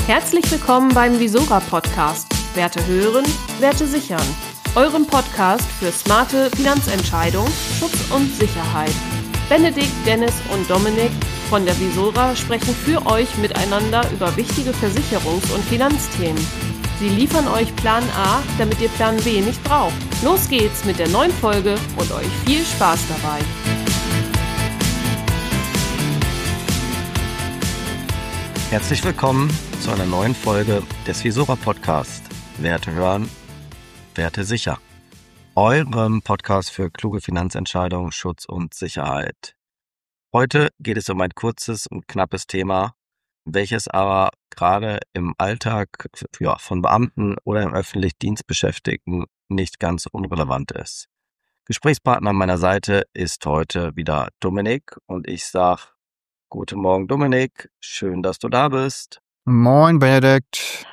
Herzlich willkommen beim Visora Podcast. Werte hören, Werte sichern. Eurem Podcast für smarte Finanzentscheidungen, Schutz und Sicherheit. Benedikt, Dennis und Dominik von der Visora sprechen für euch miteinander über wichtige Versicherungs- und Finanzthemen. Sie liefern euch Plan A, damit ihr Plan B nicht braucht. Los geht's mit der neuen Folge und euch viel Spaß dabei. Herzlich willkommen zu einer neuen Folge des Visora Podcast. Werte hören, Werte sicher. Eurem Podcast für kluge Finanzentscheidungen, Schutz und Sicherheit. Heute geht es um ein kurzes und knappes Thema, welches aber gerade im Alltag von Beamten oder im öffentlichen Dienst Beschäftigten nicht ganz unrelevant ist. Gesprächspartner an meiner Seite ist heute wieder Dominik und ich sage Guten Morgen Dominik, schön, dass du da bist. Moin Benedikt.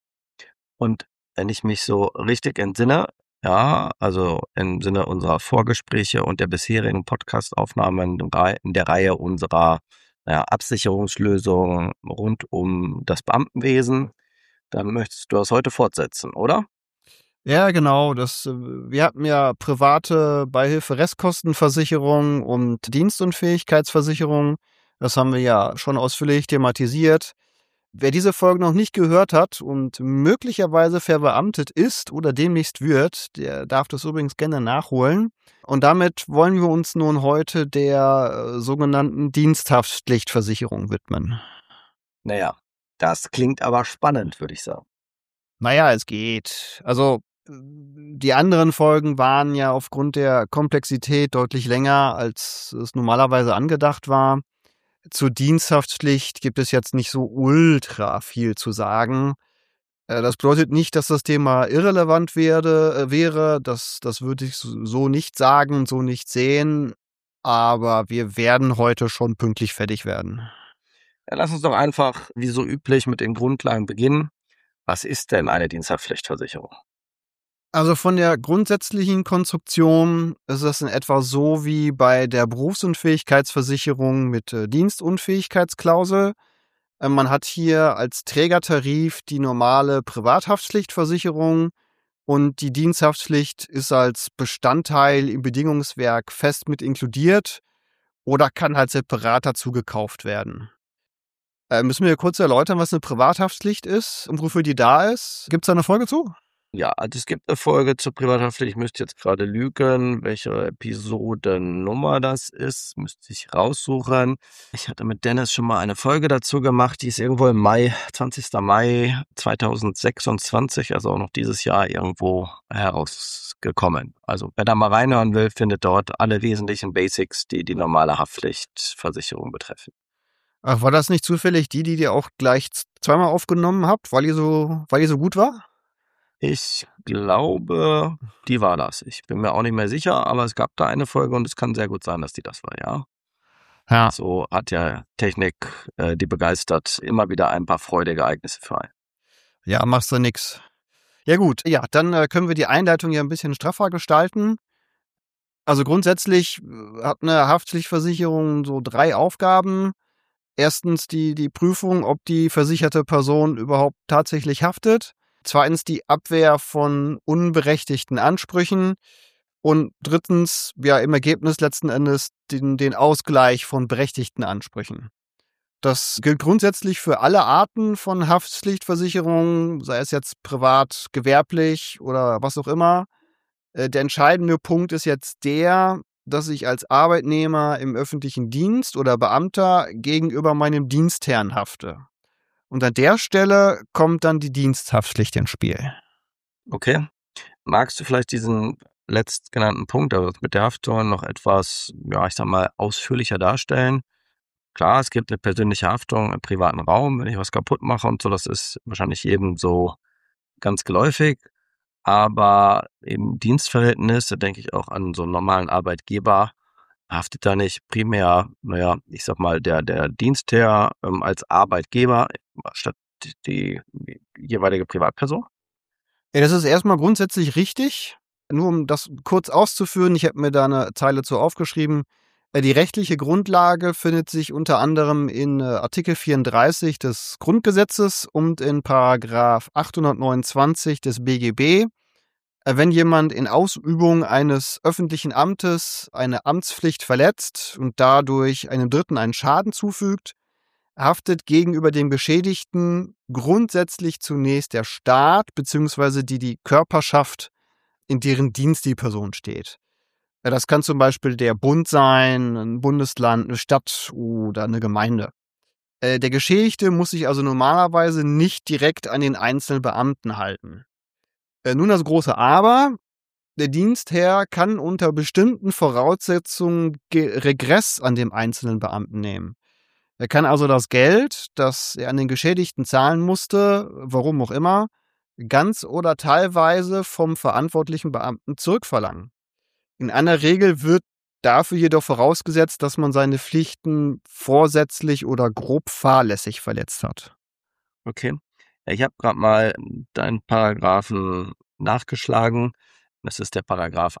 Und wenn ich mich so richtig entsinne, also im Sinne unserer Vorgespräche und der bisherigen Podcast-Aufnahmen in der Reihe unserer Absicherungslösungen rund um das Beamtenwesen, dann möchtest du das heute fortsetzen, oder? Ja, genau. Wir hatten ja private Beihilfe-Restkostenversicherung und Dienstunfähigkeitsversicherung. Das haben wir ja schon ausführlich thematisiert. Wer diese Folge noch nicht gehört hat und möglicherweise verbeamtet ist oder demnächst wird, der darf das übrigens gerne nachholen. Und damit wollen wir uns nun heute der sogenannten Diensthaftpflichtversicherung widmen. Naja, das klingt aber spannend, würde ich sagen. Naja, es geht. Also die anderen Folgen waren ja aufgrund der Komplexität deutlich länger, als es normalerweise angedacht war. Zur Diensthaftpflicht gibt es jetzt nicht so ultra viel zu sagen. Das bedeutet nicht, dass das Thema irrelevant wäre. Das würde ich so nicht sagen und so nicht sehen. Aber wir werden heute schon pünktlich fertig werden. Ja, lass uns doch einfach, wie so üblich, mit den Grundlagen beginnen. Was ist denn eine Diensthaftpflichtversicherung? Also von der grundsätzlichen Konstruktion ist es in etwa so wie bei der Berufsunfähigkeitsversicherung mit Dienstunfähigkeitsklausel. Man hat hier als Trägertarif die normale Privathaftpflichtversicherung und die Diensthaftpflicht ist als Bestandteil im Bedingungswerk fest mit inkludiert oder kann halt separat dazu gekauft werden. Müssen wir kurz erläutern, was eine Privathaftpflicht ist und wofür die da ist? Gibt es da eine Folge zu? Ja, also es gibt eine Folge zur Privathaftpflicht. Ich müsste jetzt gerade lügen, welche Episodennummer das ist. Müsste ich raussuchen. Ich hatte mit Dennis schon mal eine Folge dazu gemacht. Die ist irgendwo im 20. Mai 2026, also auch noch dieses Jahr irgendwo herausgekommen. Also wer da mal reinhören will, findet dort alle wesentlichen Basics, die die normale Haftpflichtversicherung betreffen. Ach, war das nicht zufällig die ihr auch gleich zweimal aufgenommen habt, weil die so gut war? Ich glaube, die war das. Ich bin mir auch nicht mehr sicher, aber es gab da eine Folge und es kann sehr gut sein, dass die das war, ja. Ja. So hat ja Technik, die begeistert, immer wieder ein paar freudige Ereignisse für einen. Ja, machst du nix. Ja gut, ja, dann können wir die Einleitung ja ein bisschen straffer gestalten. Also grundsätzlich hat eine Haftpflichtversicherung so 3 Aufgaben. Erstens die Prüfung, ob die versicherte Person überhaupt tatsächlich haftet. Zweitens die Abwehr von unberechtigten Ansprüchen. Und drittens, ja, im Ergebnis letzten Endes den Ausgleich von berechtigten Ansprüchen. Das gilt grundsätzlich für alle Arten von Haftpflichtversicherungen, sei es jetzt privat, gewerblich oder was auch immer. Der entscheidende Punkt ist jetzt der, dass ich als Arbeitnehmer im öffentlichen Dienst oder Beamter gegenüber meinem Dienstherrn hafte. Und an der Stelle kommt dann die Diensthaftpflicht ins Spiel. Okay. Magst du vielleicht diesen letztgenannten Punkt, also mit der Haftung, noch etwas, ausführlicher darstellen? Klar, es gibt eine persönliche Haftung im privaten Raum, wenn ich was kaputt mache und so, das ist wahrscheinlich jedem so ganz geläufig. Aber im Dienstverhältnis, da denke ich auch an so einen normalen Arbeitgeber, haftet da nicht primär, der Dienstherr als Arbeitgeber statt die jeweilige Privatperson? Ja, das ist erstmal grundsätzlich richtig. Nur um das kurz auszuführen, ich habe mir da eine Zeile zu aufgeschrieben. Die rechtliche Grundlage findet sich unter anderem in Artikel 34 des Grundgesetzes und in Paragraph 829 des BGB. Wenn jemand in Ausübung eines öffentlichen Amtes eine Amtspflicht verletzt und dadurch einem Dritten einen Schaden zufügt, haftet gegenüber dem Beschädigten grundsätzlich zunächst der Staat bzw. die Körperschaft, in deren Dienst die Person steht. Das kann zum Beispiel der Bund sein, ein Bundesland, eine Stadt oder eine Gemeinde. Der Geschädigte muss sich also normalerweise nicht direkt an den einzelnen Beamten halten. Nun das große Aber: Der Dienstherr kann unter bestimmten Voraussetzungen Regress an dem einzelnen Beamten nehmen. Er kann also das Geld, das er an den Geschädigten zahlen musste, warum auch immer, ganz oder teilweise vom verantwortlichen Beamten zurückverlangen. In einer Regel wird dafür jedoch vorausgesetzt, dass man seine Pflichten vorsätzlich oder grob fahrlässig verletzt hat. Okay. Ja, ich habe gerade mal deinen Paragraphen nachgeschlagen. Das ist der Paragraph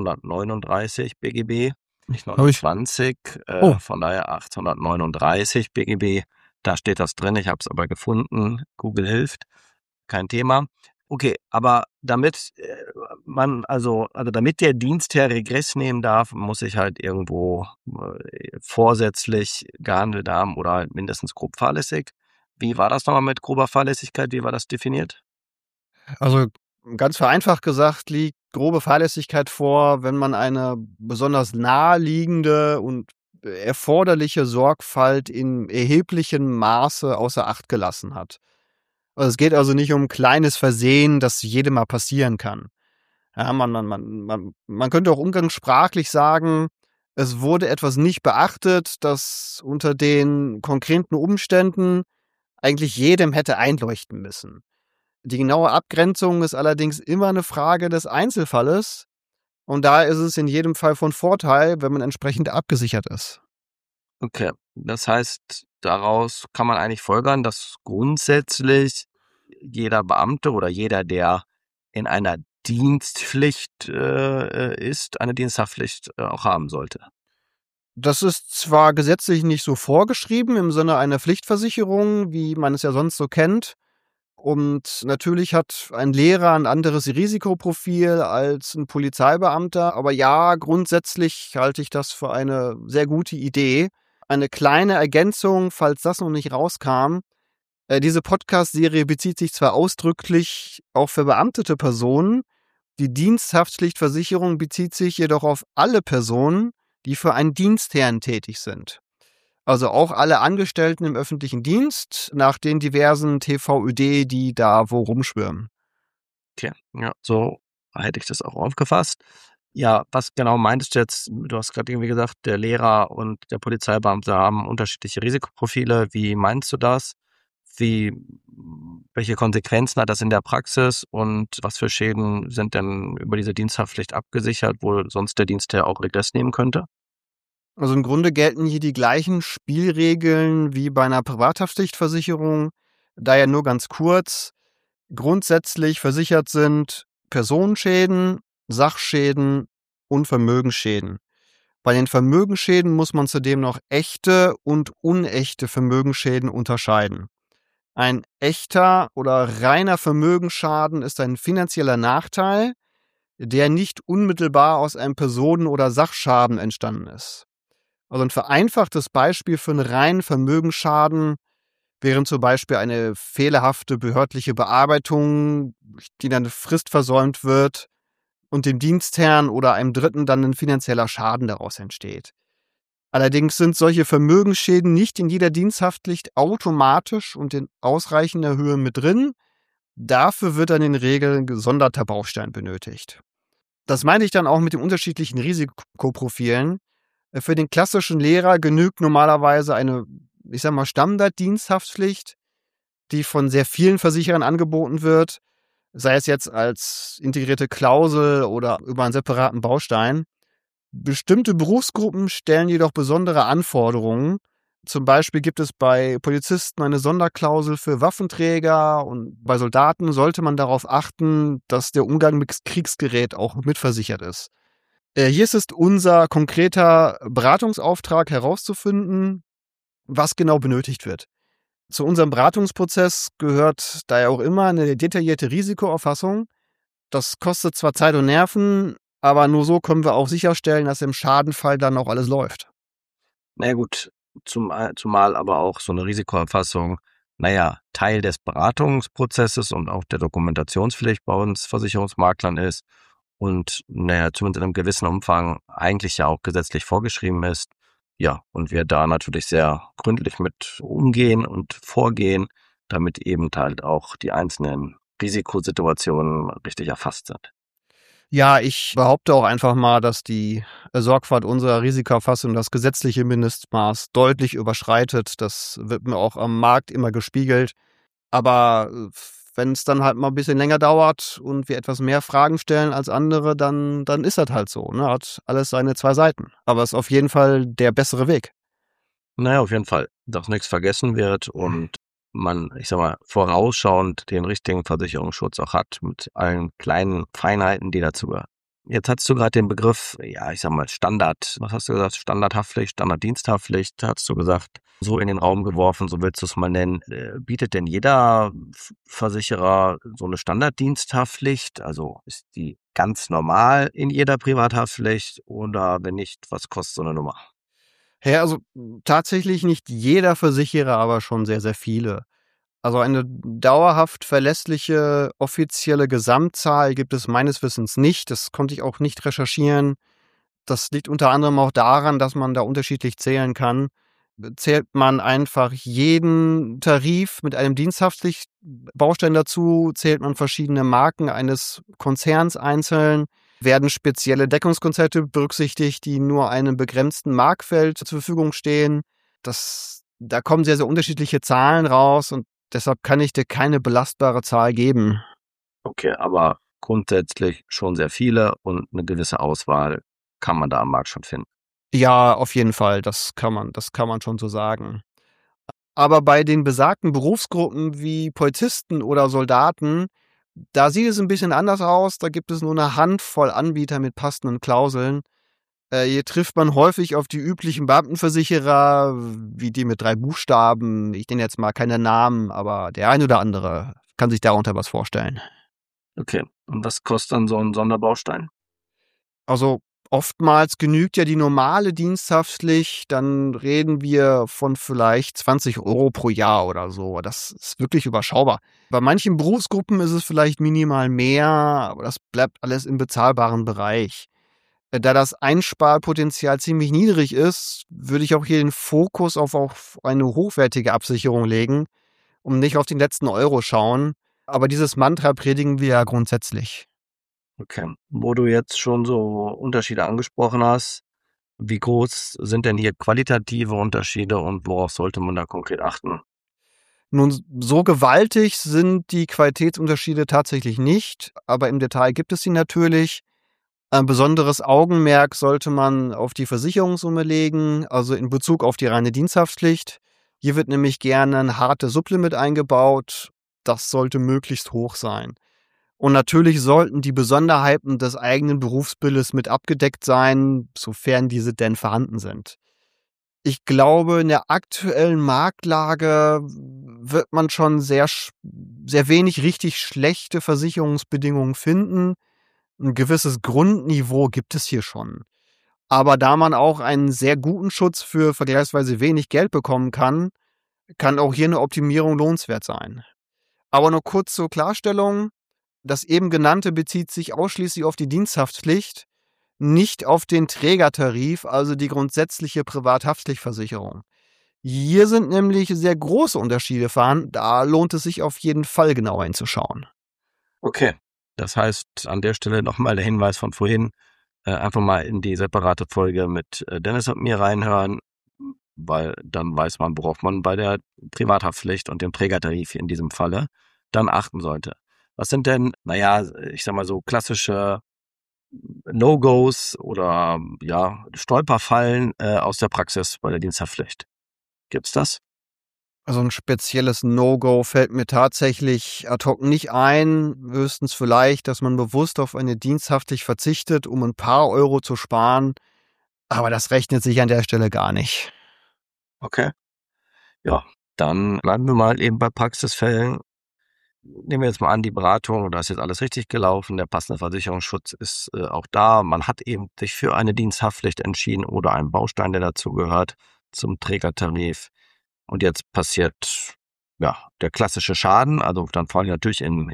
839 BGB, nicht 29. Von daher 839 BGB. Da steht das drin. Ich habe es aber gefunden. Google hilft. Kein Thema. Okay, aber damit damit der Dienstherr Regress nehmen darf, muss ich halt irgendwo vorsätzlich gehandelt haben oder halt mindestens grob fahrlässig. Wie war das nochmal mit grober Fahrlässigkeit? Wie war das definiert? Also ganz vereinfacht gesagt liegt grobe Fahrlässigkeit vor, wenn man eine besonders naheliegende und erforderliche Sorgfalt in erheblichem Maße außer Acht gelassen hat. Also es geht also nicht um kleines Versehen, das jedem mal passieren kann. Ja, man könnte auch umgangssprachlich sagen, es wurde etwas nicht beachtet, das unter den konkreten Umständen eigentlich jedem hätte einleuchten müssen. Die genaue Abgrenzung ist allerdings immer eine Frage des Einzelfalles und da ist es in jedem Fall von Vorteil, wenn man entsprechend abgesichert ist. Okay, das heißt, daraus kann man eigentlich folgern, dass grundsätzlich jeder Beamte oder jeder, der in einer Dienstpflicht ist, eine Diensthaftpflicht auch haben sollte. Das ist zwar gesetzlich nicht so vorgeschrieben im Sinne einer Pflichtversicherung, wie man es ja sonst so kennt. Und natürlich hat ein Lehrer ein anderes Risikoprofil als ein Polizeibeamter. Aber ja, grundsätzlich halte ich das für eine sehr gute Idee. Eine kleine Ergänzung, falls das noch nicht rauskam. Diese Podcast-Serie bezieht sich zwar ausdrücklich auch für beamtete Personen, die Diensthaftpflichtversicherung bezieht sich jedoch auf alle Personen, die für einen Dienstherrn tätig sind. Also auch alle Angestellten im öffentlichen Dienst nach den diversen TVÖD, die da wo rumschwirren. Okay, ja, so hätte ich das auch aufgefasst. Ja, was genau meintest du jetzt? Du hast gerade irgendwie gesagt, der Lehrer und der Polizeibeamte haben unterschiedliche Risikoprofile. Wie meinst du das? Welche Konsequenzen hat das in der Praxis und was für Schäden sind denn über diese Diensthaftpflicht abgesichert, wo sonst der Dienstherr auch Regress nehmen könnte? Also im Grunde gelten hier die gleichen Spielregeln wie bei einer Privathaftpflichtversicherung, daher nur ganz kurz. Grundsätzlich versichert sind Personenschäden, Sachschäden und Vermögensschäden. Bei den Vermögensschäden muss man zudem noch echte und unechte Vermögensschäden unterscheiden. Ein echter oder reiner Vermögensschaden ist ein finanzieller Nachteil, der nicht unmittelbar aus einem Personen- oder Sachschaden entstanden ist. Also ein vereinfachtes Beispiel für einen reinen Vermögensschaden wäre zum Beispiel eine fehlerhafte behördliche Bearbeitung, die dann eine Frist versäumt wird und dem Dienstherrn oder einem Dritten dann ein finanzieller Schaden daraus entsteht. Allerdings sind solche Vermögensschäden nicht in jeder Diensthaftpflicht automatisch und in ausreichender Höhe mit drin. Dafür wird dann in der Regel ein gesonderter Baustein benötigt. Das meine ich dann auch mit den unterschiedlichen Risikoprofilen. Für den klassischen Lehrer genügt normalerweise eine, Standarddiensthaftpflicht, die von sehr vielen Versicherern angeboten wird, sei es jetzt als integrierte Klausel oder über einen separaten Baustein. Bestimmte Berufsgruppen stellen jedoch besondere Anforderungen. Zum Beispiel gibt es bei Polizisten eine Sonderklausel für Waffenträger und bei Soldaten sollte man darauf achten, dass der Umgang mit Kriegsgerät auch mitversichert ist. Hier ist es unser konkreter Beratungsauftrag herauszufinden, was genau benötigt wird. Zu unserem Beratungsprozess gehört daher auch immer eine detaillierte Risikoerfassung. Das kostet zwar Zeit und Nerven, aber nur so können wir auch sicherstellen, dass im Schadenfall dann auch alles läuft. Na ja gut, zumal aber auch so eine Risikoerfassung, Teil des Beratungsprozesses und auch der Dokumentationspflicht bei uns Versicherungsmaklern ist und zumindest in einem gewissen Umfang eigentlich ja auch gesetzlich vorgeschrieben ist. Ja, und wir da natürlich sehr gründlich mit umgehen und vorgehen, damit eben halt auch die einzelnen Risikosituationen richtig erfasst sind. Ja, ich behaupte auch einfach mal, dass die Sorgfalt unserer Risikoerfassung das gesetzliche Mindestmaß deutlich überschreitet. Das wird mir auch am Markt immer gespiegelt. Aber wenn es dann halt mal ein bisschen länger dauert und wir etwas mehr Fragen stellen als andere, dann ist das halt so. Ne? Hat alles seine zwei Seiten. Aber es ist auf jeden Fall der bessere Weg. Naja, auf jeden Fall, dass nichts vergessen wird und man, ich sag mal, vorausschauend den richtigen Versicherungsschutz auch hat mit allen kleinen Feinheiten, die dazugehören. Jetzt hast du gerade den Begriff, ja, ich sag mal, Standard, was hast du gesagt? Standardhaftpflicht, Standarddiensthaftpflicht, hast du gesagt, so in den Raum geworfen, so willst du es mal nennen. Bietet denn jeder Versicherer so eine Standarddiensthaftpflicht? Also ist die ganz normal in jeder Privathaftpflicht oder wenn nicht, was kostet so eine Nummer? Ja, also tatsächlich nicht jeder Versicherer, aber schon sehr, sehr viele. Also eine dauerhaft verlässliche offizielle Gesamtzahl gibt es meines Wissens nicht. Das konnte ich auch nicht recherchieren. Das liegt unter anderem auch daran, dass man da unterschiedlich zählen kann. Zählt man einfach jeden Tarif mit einem Diensthaftpflichtbaustein dazu, zählt man verschiedene Marken eines Konzerns einzeln, werden spezielle Deckungskonzepte berücksichtigt, die nur einem begrenzten Marktfeld zur Verfügung stehen. Da kommen sehr, sehr unterschiedliche Zahlen raus und deshalb kann ich dir keine belastbare Zahl geben. Okay, aber grundsätzlich schon sehr viele und eine gewisse Auswahl kann man da am Markt schon finden. Ja, auf jeden Fall, das kann man schon so sagen. Aber bei den besagten Berufsgruppen wie Polizisten oder Soldaten, da sieht es ein bisschen anders aus. Da gibt es nur eine Handvoll Anbieter mit passenden Klauseln. Hier trifft man häufig auf die üblichen Beamtenversicherer, wie die mit 3 Buchstaben. Ich nenne jetzt mal keine Namen, aber der ein oder andere kann sich darunter was vorstellen. Okay, und was kostet dann so ein Sonderbaustein? Also oftmals genügt ja die normale Diensthaftpflicht, dann reden wir von vielleicht 20 € pro Jahr oder so. Das ist wirklich überschaubar. Bei manchen Berufsgruppen ist es vielleicht minimal mehr, aber das bleibt alles im bezahlbaren Bereich. Da das Einsparpotenzial ziemlich niedrig ist, würde ich auch hier den Fokus auf eine hochwertige Absicherung legen und nicht auf den letzten Euro schauen. Aber dieses Mantra predigen wir ja grundsätzlich. Okay, wo du jetzt schon so Unterschiede angesprochen hast, wie groß sind denn hier qualitative Unterschiede und worauf sollte man da konkret achten? Nun, so gewaltig sind die Qualitätsunterschiede tatsächlich nicht, aber im Detail gibt es sie natürlich. Ein besonderes Augenmerk sollte man auf die Versicherungssumme legen, also in Bezug auf die reine Diensthaftpflicht. Hier wird nämlich gerne ein hartes Sublimit eingebaut. Das sollte möglichst hoch sein. Und natürlich sollten die Besonderheiten des eigenen Berufsbildes mit abgedeckt sein, sofern diese denn vorhanden sind. Ich glaube, in der aktuellen Marktlage wird man schon sehr wenig richtig schlechte Versicherungsbedingungen finden. Ein gewisses Grundniveau gibt es hier schon. Aber da man auch einen sehr guten Schutz für vergleichsweise wenig Geld bekommen kann auch hier eine Optimierung lohnenswert sein. Aber nur kurz zur Klarstellung: Das eben genannte bezieht sich ausschließlich auf die Diensthaftpflicht, nicht auf den Trägertarif, also die grundsätzliche Privathaftpflichtversicherung. Hier sind nämlich sehr große Unterschiede vorhanden. Da lohnt es sich auf jeden Fall genauer hinzuschauen. Okay, das heißt an der Stelle nochmal der Hinweis von vorhin, einfach mal in die separate Folge mit Dennis und mir reinhören, weil dann weiß man, worauf man bei der Privathaftpflicht und dem Trägertarif in diesem Falle dann achten sollte. Was sind denn, ich sag mal so klassische No-Gos oder Stolperfallen aus der Praxis bei der Diensthaftpflicht? Gibt's das? Also ein spezielles No-Go fällt mir tatsächlich ad hoc nicht ein. Höchstens vielleicht, dass man bewusst auf eine Diensthaftpflicht verzichtet, um ein paar Euro zu sparen. Aber das rechnet sich an der Stelle gar nicht. Okay. Ja, dann bleiben wir mal eben bei Praxisfällen. Nehmen wir jetzt mal an, die Beratung, da ist jetzt alles richtig gelaufen, der passende Versicherungsschutz ist auch da. Man hat eben sich für eine Diensthaftpflicht entschieden oder einen Baustein, der dazu gehört, zum Trägertarif. Und jetzt passiert der klassische Schaden, also dann vor allem natürlich im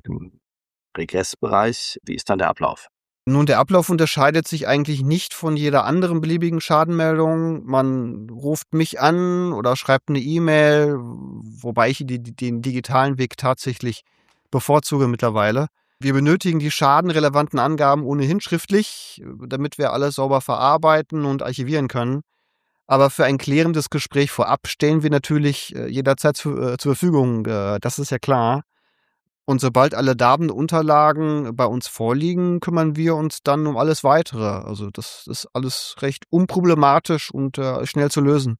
Regressbereich. Wie ist dann der Ablauf? Nun, der Ablauf unterscheidet sich eigentlich nicht von jeder anderen beliebigen Schadenmeldung. Man ruft mich an oder schreibt eine E-Mail, wobei ich den digitalen Weg tatsächlich bevorzuge mittlerweile. Wir benötigen die schadenrelevanten Angaben ohnehin schriftlich, damit wir alles sauber verarbeiten und archivieren können. Aber für ein klärendes Gespräch vorab stellen wir natürlich jederzeit zur Verfügung. Das ist ja klar. Und sobald alle Datenunterlagen bei uns vorliegen, kümmern wir uns dann um alles Weitere. Also das ist alles recht unproblematisch und schnell zu lösen.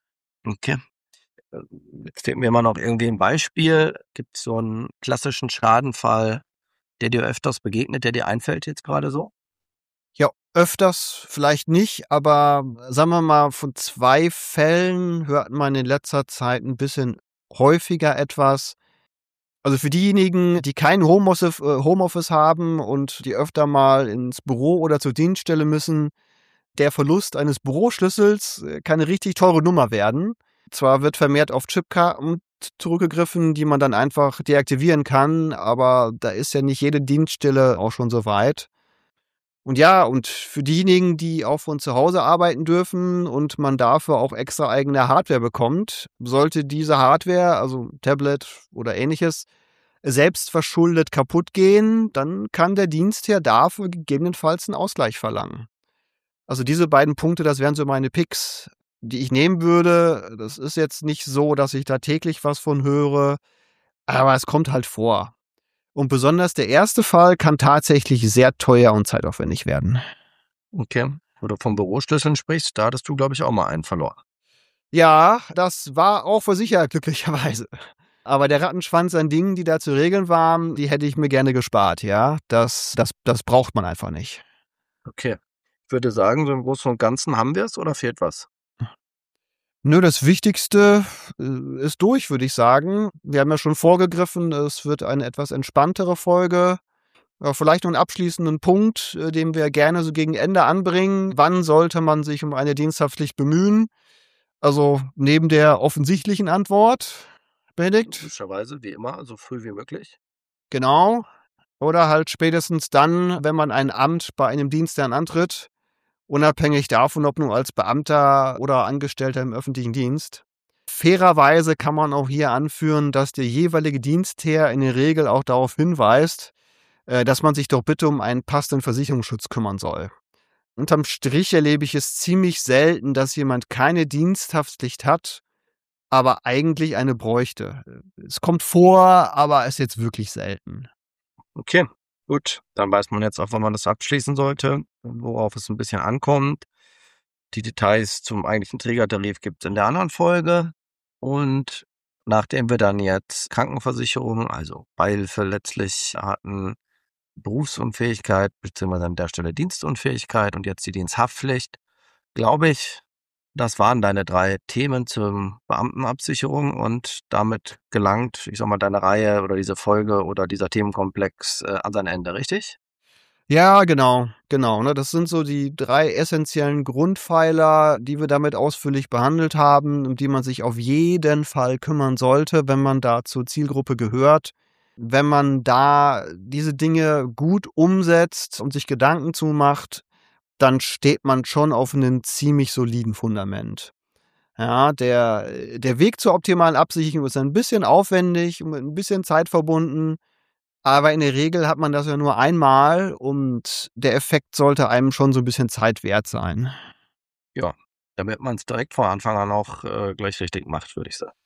Okay. Jetzt fehlt mir immer noch irgendwie ein Beispiel. Gibt es so einen klassischen Schadenfall, der dir öfters begegnet, der dir einfällt jetzt gerade so? Ja, öfters vielleicht nicht, aber sagen wir mal, von 2 Fällen hört man in letzter Zeit ein bisschen häufiger etwas. Also für diejenigen, die kein Homeoffice haben und die öfter mal ins Büro oder zur Dienststelle müssen, der Verlust eines Büroschlüssels kann eine richtig teure Nummer werden. Zwar wird vermehrt auf Chipkarten zurückgegriffen, die man dann einfach deaktivieren kann, aber da ist ja nicht jede Dienststelle auch schon so weit. Und ja, und für diejenigen, die auch von zu Hause arbeiten dürfen und man dafür auch extra eigene Hardware bekommt, sollte diese Hardware, also Tablet oder ähnliches, selbst verschuldet kaputt gehen, dann kann der Dienstherr dafür gegebenenfalls einen Ausgleich verlangen. Also diese beiden Punkte, das wären so meine Picks, die ich nehmen würde. Das ist jetzt nicht so, dass ich da täglich was von höre, aber es kommt halt vor. Und besonders der erste Fall kann tatsächlich sehr teuer und zeitaufwendig werden. Okay. Wo du von Büroschlüsseln sprichst, da hattest du, glaube ich, auch mal einen verloren. Ja, das war auch versichert, glücklicherweise. Aber der Rattenschwanz an Dingen, die da zu regeln waren, die hätte ich mir gerne gespart, ja. Das braucht man einfach nicht. Okay. Ich würde sagen, so im Großen und Ganzen haben wir es oder fehlt was? Nö, das Wichtigste ist durch, würde ich sagen. Wir haben ja schon vorgegriffen, es wird eine etwas entspanntere Folge. Ja, vielleicht noch einen abschließenden Punkt, den wir gerne so gegen Ende anbringen. Wann sollte man sich um eine Diensthaftpflicht bemühen? Also neben der offensichtlichen Antwort, Benedikt? Logischerweise, wie immer, so früh wie möglich. Genau. Oder halt spätestens dann, wenn man ein Amt bei einem Dienstherrn antritt, unabhängig davon, ob nun als Beamter oder Angestellter im öffentlichen Dienst. Fairerweise kann man auch hier anführen, dass der jeweilige Dienstherr in der Regel auch darauf hinweist, dass man sich doch bitte um einen passenden Versicherungsschutz kümmern soll. Unterm Strich erlebe ich es ziemlich selten, dass jemand keine Diensthaftpflicht hat, aber eigentlich eine bräuchte. Es kommt vor, aber ist jetzt wirklich selten. Okay, gut. Dann weiß man jetzt auch, wann man das abschließen sollte, worauf es ein bisschen ankommt. Die Details zum eigentlichen Trägertarif gibt es in der anderen Folge. Und nachdem wir dann jetzt Krankenversicherung, also Beihilfe letztlich hatten, Berufsunfähigkeit beziehungsweise an der Stelle Dienstunfähigkeit und jetzt die Diensthaftpflicht, glaube ich, das waren deine 3 Themen zur Beamtenabsicherung und damit gelangt, ich sag mal, deine Reihe oder diese Folge oder dieser Themenkomplex an sein Ende, richtig? Ja, genau. Ne? Das sind so die 3 essentiellen Grundpfeiler, die wir damit ausführlich behandelt haben, um die man sich auf jeden Fall kümmern sollte, wenn man da zur Zielgruppe gehört. Wenn man da diese Dinge gut umsetzt und sich Gedanken zumacht, dann steht man schon auf einem ziemlich soliden Fundament. Ja, der Weg zur optimalen Absicherung ist ein bisschen aufwendig und mit ein bisschen Zeit verbunden, aber in der Regel hat man das ja nur einmal und der Effekt sollte einem schon so ein bisschen Zeit wert sein. Ja, damit man es direkt von Anfang an auch gleich richtig macht, würde ich sagen.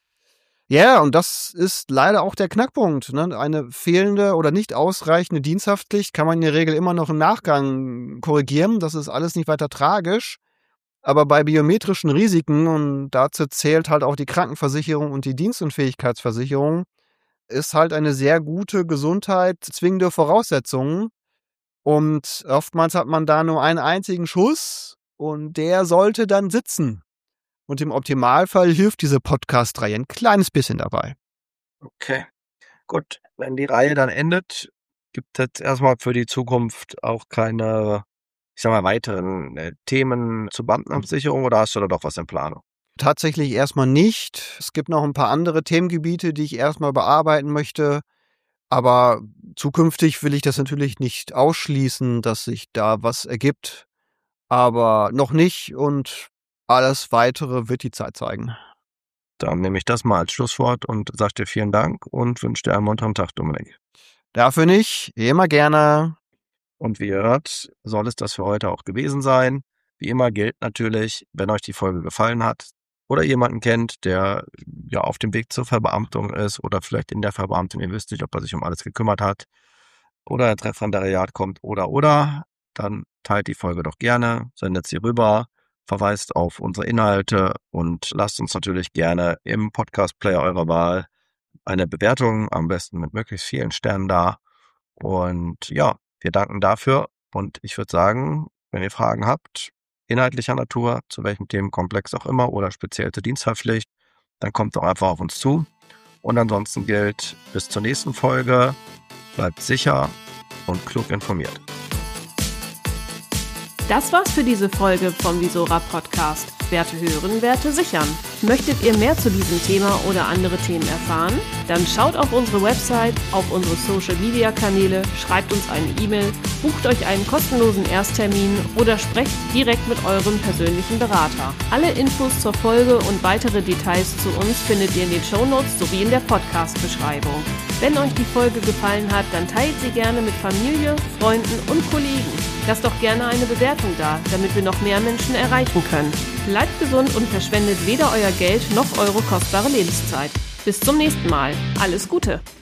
Ja, und das ist leider auch der Knackpunkt. Ne? Eine fehlende oder nicht ausreichende Diensthaftpflicht kann man in der Regel immer noch im Nachgang korrigieren. Das ist alles nicht weiter tragisch. Aber bei biometrischen Risiken, und dazu zählt halt auch die Krankenversicherung und die Dienstunfähigkeitsversicherung, ist halt eine sehr gute Gesundheit zwingende Voraussetzung. Und oftmals hat man da nur einen einzigen Schuss und der sollte dann sitzen. Und im Optimalfall hilft diese Podcast-Reihe ein kleines bisschen dabei. Okay, gut. Wenn die Reihe dann endet, gibt es erstmal für die Zukunft auch keine, weiteren Themen zur Beamtenabsicherung oder hast du da doch was in Planung? Tatsächlich erstmal nicht. Es gibt noch ein paar andere Themengebiete, die ich erstmal bearbeiten möchte. Aber zukünftig will ich das natürlich nicht ausschließen, dass sich da was ergibt. Aber noch nicht und alles Weitere wird die Zeit zeigen. Dann nehme ich das mal als Schlusswort und sage dir vielen Dank und wünsche dir einen munteren Tag, Dominik. Dafür nicht, immer gerne. Und wie ihr hört, soll es das für heute auch gewesen sein. Wie immer gilt natürlich, wenn euch die Folge gefallen hat oder jemanden kennt, der ja auf dem Weg zur Verbeamtung ist oder vielleicht in der Verbeamtung, ihr wisst nicht, ob er sich um alles gekümmert hat oder ins Referendariat kommt oder, dann teilt die Folge doch gerne, sendet sie rüber, verweist auf unsere Inhalte und lasst uns natürlich gerne im Podcast-Player eurer Wahl eine Bewertung, am besten mit möglichst vielen Sternen da. Und ja, wir danken dafür und ich würde sagen, wenn ihr Fragen habt, inhaltlicher Natur, zu welchem Themenkomplex auch immer oder speziell zur Dienstwehrpflicht, dann kommt doch einfach auf uns zu. Und ansonsten gilt, bis zur nächsten Folge, bleibt sicher und klug informiert. Das war's für diese Folge vom Visora Podcast. Werte hören, Werte sichern. Möchtet ihr mehr zu diesem Thema oder andere Themen erfahren? Dann schaut auf unsere Website, auf unsere Social-Media-Kanäle, schreibt uns eine E-Mail, bucht euch einen kostenlosen Ersttermin oder sprecht direkt mit eurem persönlichen Berater. Alle Infos zur Folge und weitere Details zu uns findet ihr in den Shownotes sowie in der Podcast-Beschreibung. Wenn euch die Folge gefallen hat, dann teilt sie gerne mit Familie, Freunden und Kollegen. Lasst doch gerne eine Bewertung da, damit wir noch mehr Menschen erreichen können. Bleibt gesund und verschwendet weder euer Geld noch eure kostbare Lebenszeit. Bis zum nächsten Mal. Alles Gute!